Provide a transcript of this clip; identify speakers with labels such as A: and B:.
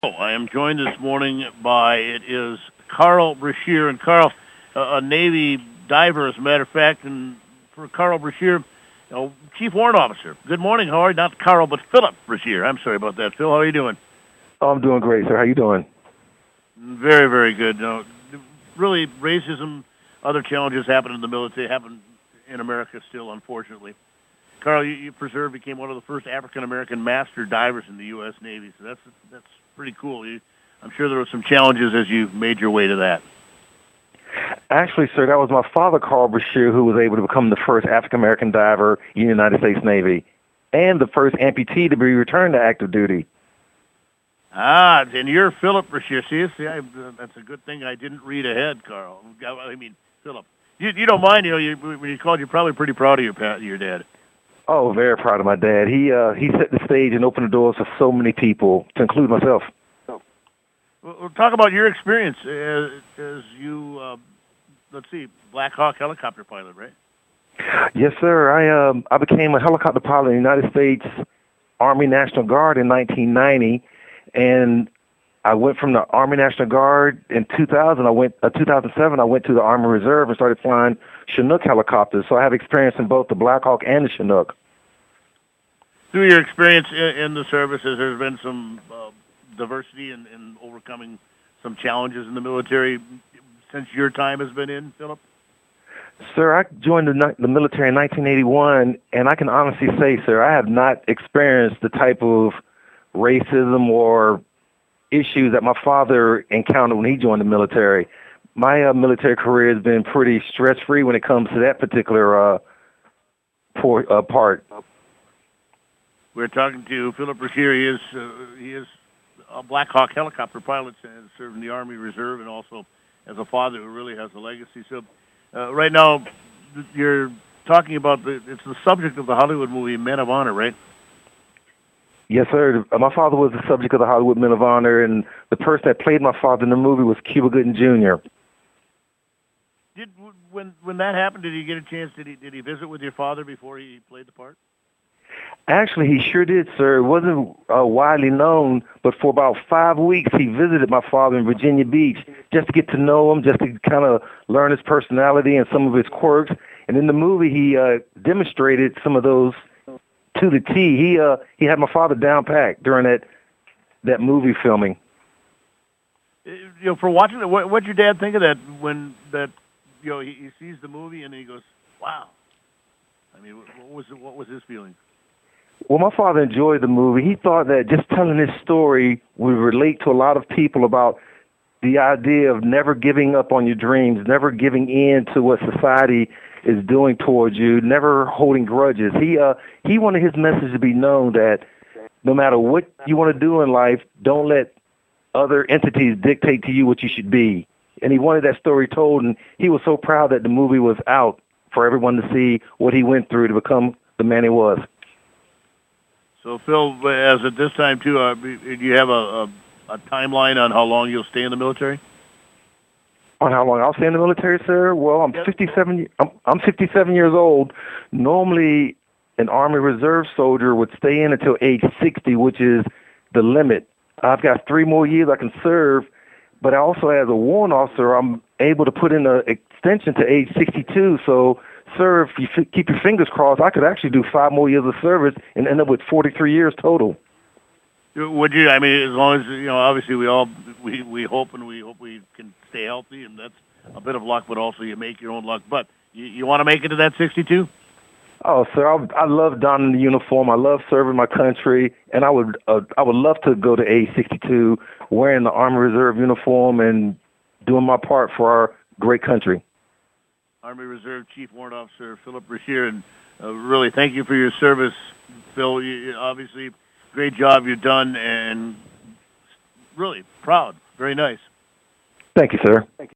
A: I am joined this morning by it is Carl Brashear, and Carl, a Navy diver, as a matter of fact, and for Carl Brashear, Chief Warrant Officer. Good morning, how are you? Not Carl, but Philip Brashear. I'm sorry about that, Phil. How are you doing?
B: Oh, I'm doing great, sir. How you doing?
A: Very, very good. Really, racism, other challenges happen in the military, happen in America still, unfortunately. Carl, you became one of the first African-American master divers in the U.S. Navy, so that's pretty cool. I'm sure there were some challenges as you made your way to that.
B: Actually, sir, that was my father, Carl Brashear, who was able to become the first African-American diver in the United States Navy and the first amputee to be returned to active duty.
A: Ah, and you're Philip Brashear. That's a good thing I didn't read ahead, Carl. Philip. You don't mind, when you called, you're probably pretty proud of your dad.
B: Oh, very proud of my dad. He set the stage and opened the doors for so many people, to include myself.
A: We'll talk about your experience as you, Black Hawk helicopter pilot, right?
B: Yes, sir. I became a helicopter pilot in the United States Army National Guard in 1990, and I went from the Army National Guard in 2000. 2007. I went to the Army Reserve and started flying Chinook helicopters. So I have experience in both the Black Hawk and the Chinook.
A: Through your experience in the services, there's been some diversity in overcoming some challenges in the military since your time has been in, Philip?
B: Sir, I joined the military in 1981, and I can honestly say, sir, I have not experienced the type of racism or issues that my father encountered when he joined the military. My military career has been pretty stress-free when it comes to that particular part.
A: We're talking to Philip Brashear. He is a Black Hawk helicopter pilot and served in the Army Reserve, and also as a father who really has a legacy. So right now, you're talking about it's the subject of the Hollywood movie Men of Honor, right?
B: Yes, sir. My father was the subject of the Hollywood Men of Honor, and the person that played my father in the movie was Cuba Gooding Jr.
A: When that happened, did he get a chance? Did he visit with your father before he played the part?
B: Actually, he sure did, sir. It wasn't widely known, but for about 5 weeks, he visited my father in Virginia Beach just to get to know him, just to kind of learn his personality and some of his quirks. And in the movie, he demonstrated some of those to the T. He had my father down packed during that movie filming.
A: For watching it, what'd your dad think of that when he sees the movie and he goes, "Wow"? I mean, what was his feeling?
B: Well, my father enjoyed the movie. He thought that just telling his story would relate to a lot of people about the idea of never giving up on your dreams, never giving in to what society is doing towards you, never holding grudges. He wanted his message to be known that no matter what you want to do in life, don't let other entities dictate to you what you should be. And he wanted that story told, and he was so proud that the movie was out for everyone to see what he went through to become the man he was.
A: So, Phil, as at this time, too, do you have a timeline on how long you'll stay in the military?
B: On how long I'll stay in the military, sir? Well, I'm 57. I'm 57 years old. Normally, an Army Reserve soldier would stay in until age 60, which is the limit. I've got 3 more years I can serve, but I also, as a warrant officer, I'm able to put in an extension to age 62. So, sir, if you keep your fingers crossed, I could actually do 5 more years of service and end up with 43 years total.
A: Would you? I mean, as long as obviously we hope we can stay healthy, and that's a bit of luck, but also you make your own luck. But you want to make it to that 62?
B: Oh, sir, I love donning the uniform. I love serving my country, and I would love to go to age 62 wearing the Army Reserve uniform and doing my part for our great country.
A: Army Reserve Chief Warrant Officer Philip Brashear, and really thank you for your service, Phil. Obviously, great job you've done, and really proud. Very nice.
B: Thank you, sir.